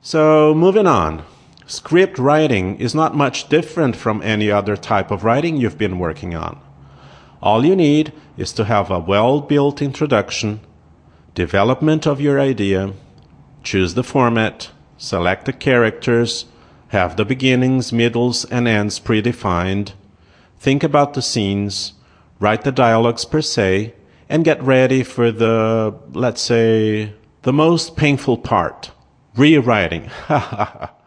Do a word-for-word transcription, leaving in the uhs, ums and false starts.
So, moving on. Script writing is not much different from any other type of writing you've been working on. All you need is to have a well-built introduction, development of your idea, choose the format, select the characters, have the beginnings, middles, and ends predefined, think about the scenes, write the dialogues per se, and get ready for the, let's say, the most painful part, rewriting.